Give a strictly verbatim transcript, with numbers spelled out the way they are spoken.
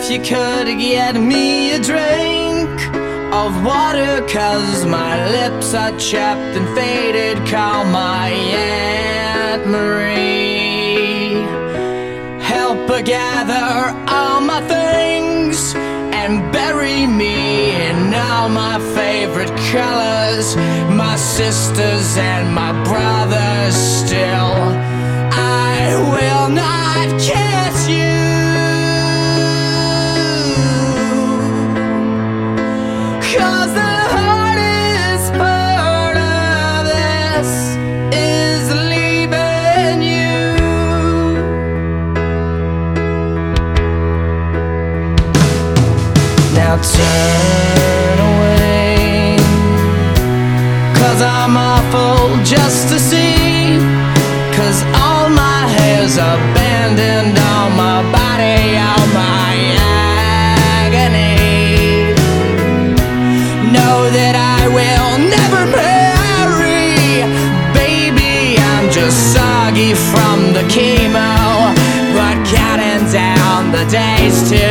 If you could get me a drink of water, 'cause my lips are chapped and faded, call my Aunt Marie. Help her gather all my things and bury me in all my favorite colors, my sisters and my brothers. Still, I will not kiss you, 'cause the hardest part of this is leaving you. Now turn away, 'cause I'm awful just to see, 'cause all my hairs are abandoned on my body, all my agony. Know that I will never marry, baby, I'm just soggy from the chemo, but counting down the days till